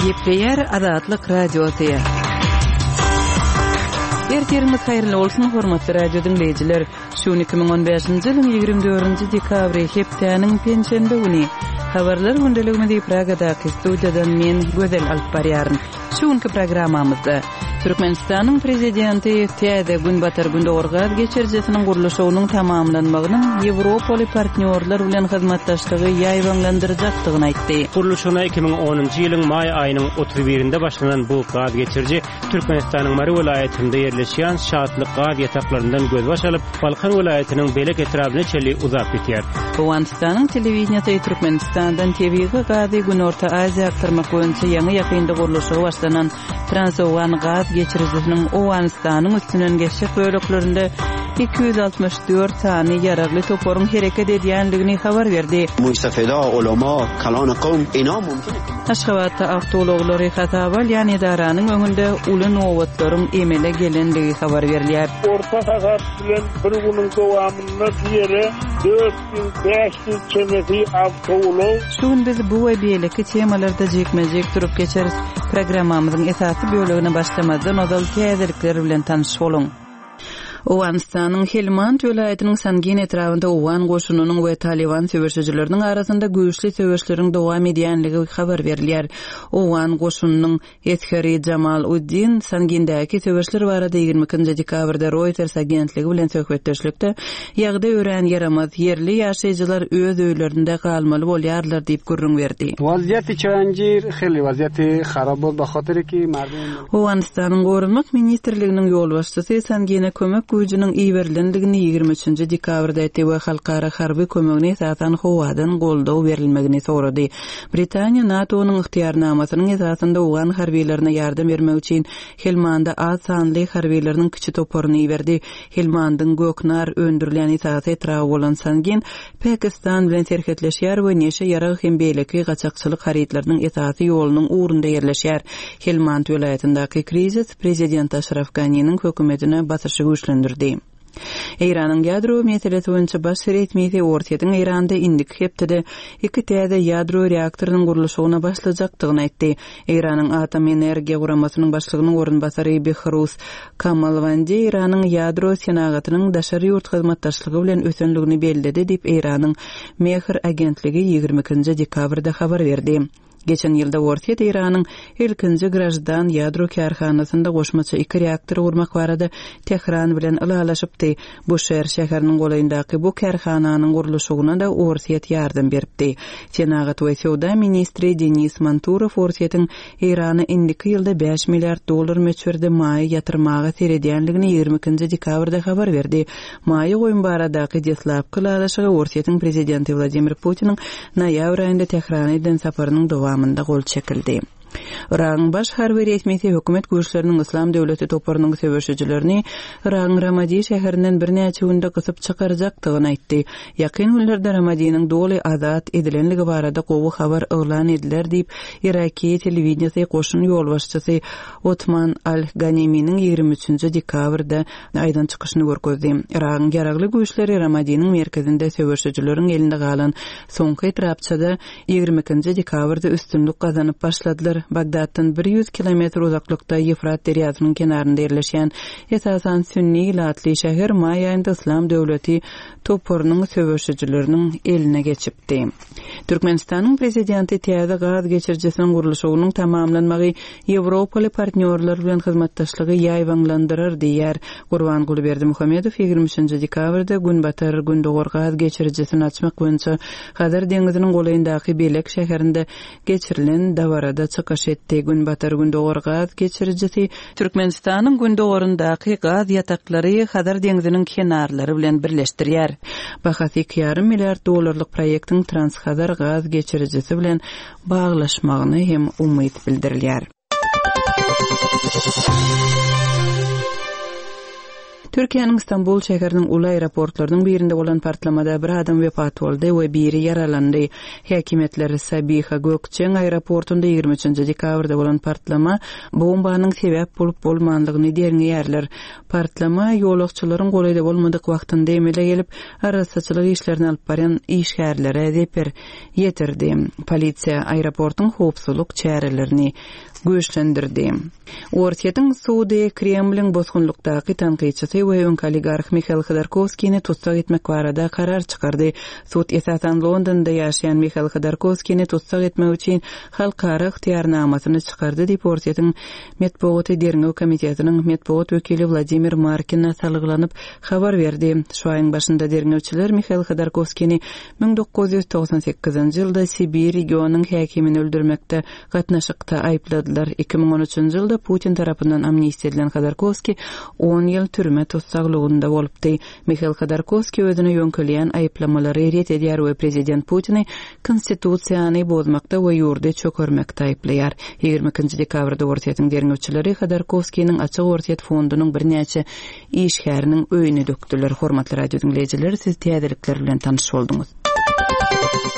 Gepleyer Azatlyk radiosu. Erterimiz hayırlı olsun hormatly radio dinleyijiler. Şu 2015-nji ýylyň 24-nji dekabry hepdeniň penşenbe güni. Habarlar gündeliginde Pragadaky studiýadan men Gözel alyp barýaryn. Şuňky programmamyzda Türkmenistanyň prezidenti täze Günbatar Gündogurgaz geçirjesiniň gurulşynyň tamamlanmagynyň Ýewropaly partnerler bilen hyzmatdaşlygy ýaýbanlandyrjakdygyny aýtdy. Gurulşyna 2010-njy ýylyň may aýynyň 31-nde başlanan bu gaz geçirji Türkmenistanyň Mary welaýatynda ýerleşýän şatlyk gaz ýataklaryndan gözbaş alyp, Balkan welaýatynyň belek etrabyna çeli uzap gitýär. Owganistanyň telewizionyny Türkmenistandan tebii gazy Gün Orta Aziýa aktarmak boýunça ýaňy ýakynda gurulşy başlanan Transowgan gaz geçirjesiniň Owganistanyň üstünden geçjek böleklerinde 264 sany ýaragly toporun hereket edýändigini habar berdi. Mustafida ulama kalan qawm ina mümkin. Aşgabatda awtologlary hataba ýani edaranyň öňünde uly nowatlaryň emele gelendigi habar berilýär. Orta sagat bilen bir günüň dowamynda diýeri 4500 kilometr awtolog. Şuň biz bu we beýleki temalarda jekmejek turup geçeriz. Programmamyzyň esasy bölügine başlamadan ozal täzelikler bilen tanyşyp bolun. Owganistanyň Helmand welaýatynyň Sangin etrafynda Owan goşunynyň we Taliban söwüşçileriniň arasynda güýçli söwüşleriň dowam edýänligi habar berilýär. Owan goşunynyň eskeri Jamal Uddin Sangindäki söwüşler barada 20-nji dekabrda Reuters agentligi bilen söhbetdeşlikde ýagdaý ören yaramaz yerli ýaşaýjylar öz öýlerinde galmaly bolýarlar diýip gurrun berdi. Waziýaty çaňjyr, heli waziýaty harap bol bahatyryki mardum. Owganistanyň Gorunmak ministrliginiň ýol başçysy Sangine kömek güýjüniň iýerlendigini 23-nji dekabrda etdi we halkara harby kömegine esasan howadan goldaw berilmegini sorady. Britaniýa NATO-nyň ygtyýarnamasynyň esasynda Owgan harbiýlerine ýardam bermek üçin Helmanda az sanly harbiýleriniň kiçi toporuny berdi. Helmandyň Göknar öndürilen esasy etrafy bolan Sangin Pakistan bilen serhetleşýär we neşe ýarag hem beýleki gaçakçylyk haritlarynyň esasy ýolunyň ugrunda ýerleşýär. Helmand welaýatyndaky krizis prezident Ashraf Ghani'niň hökümetine basyşy güýçlendirdi. Iranyň ýadro meselesi boýunça baş resmiýeti ortaýatyň Iranda indik hepde 2 täze ýadro reaktorynyň gurulşyna başlajakdygyny aýtdy. Iranyň atom energiýa guramasynyň başlygynyň orunbasary Behruz Kamalwandi Iranyň ýadro senagatynyň daşary ýurt hyzmatdaşlygy bilen ösenligini bellädi diýip Iranyň Mehr agentligi 20-nji dekabrda habar berdi. Geçen ýylda ortaýat Iranyň ilkinji grajdan ýadro karhanasynda goşmaça 2 reaktor gurmak barada Tehran bilen ılalaşypdy. Bu şäher şäheriniň golaýyndaky bu karhananyň gurulşyna da ortaýat ýardam beripdi. Senagat we Sowda ministri Denis Manturov ortaýatyň Irany indiki ýylda 5 milliard dollar meçberde maý ýatyrmaga seredýänligini 20-nji dekabrda habar berdi. Maý goýun baradaky deslapky ılalaşygy ortaýatyň prezidenti Vladimir Putiniň noýabr aýynda Tehranyň saparynyň dowamynda gol çekildi. Iran baş harby resmiýeti hökümet güýçleriniň Islam döwleti toparynyň söwüşçilerini Iran Ramadi şäherinden bir näçe günde gysyp çykarjakdygyny aýtdy. Ýakyn günlerde Ramadinyň doly azat edilenligi barada gowy habar elan ediler diýip Iraki telewizionyny goşun ýol başçysy Otman al-Ganiminiň 23-nji dekabrda aýdan çykyşyny görkezdi. Iran ýaragly güýçleri Ramadinyň merkezinde söwüşçileriň elinde galan soňky etrapçada 22-nji dekabrda üstünlük gazanyp başladylar. Bagdaddan 100 kilometr uzaklykda Yefrat deriýasynyň kenarynda ýerleşýän esasan sünni ilatly şäher may aýynda Islam döwleti toporunyň söwüşçileriniň eline geçipdi. Türkmenistanyň prezidenti täze gaz geçirjesiniň gurulşynyň tamamlanmagy Ýewropaly partnerler bilen hyzmatdaşlygy ýaýbanlandyrar diýär Gurban Gulberdi Muhammedow 23-nji dekabrda Günbatar Gündogor gaz geçirjesini açmak boýunça Hazar deňiziniň golaýyndaky Belek şäherinde geçirilen dawarada çykyş etdi. Günbatar Gündogor gaz geçirjesi Türkmenistanyň Gündogorundaky gaz ýataklary Hazar deňiziniň kenarlary bilen birleşdirýär. Bahasy 2,5 milliard dollarlyk proýektiň Transhazar gaz geçirjesi bilen baglaşmagyny hem umyt bildirilýär. Türkiýanyň Istanbul şäheriniň uly aeroportlarynyň birinde bolan partlamada bir adam wepat boldy we biri yaralandy. Häkimetler Sabiha Gökçen aeroportunda 23 dekabrda bolan partlama bombanyň sebäp bolup bolmandygyny derňýärler. Partlama ýolagçylaryň golayda bolmadyk wagtynda emele gelip arassaçylyk işlerini alyp baran işgärlere zeper ýetirdi. Polisiýa aeroportyň howpsuzlyk çärelerini güýçlendirdi. Ortiýatyň Suudi Kremliň bozgunlukdaky tanqidçisi we öňki oligark Mikhail Khodorkovskiýni tutsak etmek barada karar çykardy. Sud esasen Londonda ýaşaýan Mikhail Khodorkovskiýni tutsak etmek üçin halkara ihtiýarnamasyny çykardy diýip Ortiýatyň Medeniýet Derneği komitetiniň medeniýet wekili Vladimir Markin salgylanyp habar berdi. Şu aýyň başynda derneğçiler Mikhail Khodorkovskiýni 1998-nji ýylda Sibir regionynyň häkimini öldürmekde gatnaşykda aýpladylar. 2013-nji ýylda Putin tarapyndan amnistiýa edilen Khodorkovskiy 10 ýyl türme tutsaklygynda bolupdy. Mikhail Khodorkovskiy özüni ýöňkeleýän aýplamalary ret edýär we prezident Putini konstitusiýany bozmakda we ýurdy çökermekde aýplaýar. 22 dekabrda Ortiýatyň derneğçileri Khodorkovskiýniň açyk Ortiýat fondunyň birnäçe işgäriniň öýüne dökdiler. Hormatly radio dinleýijiler, siz täzelikler bilen tanyş boldunuz.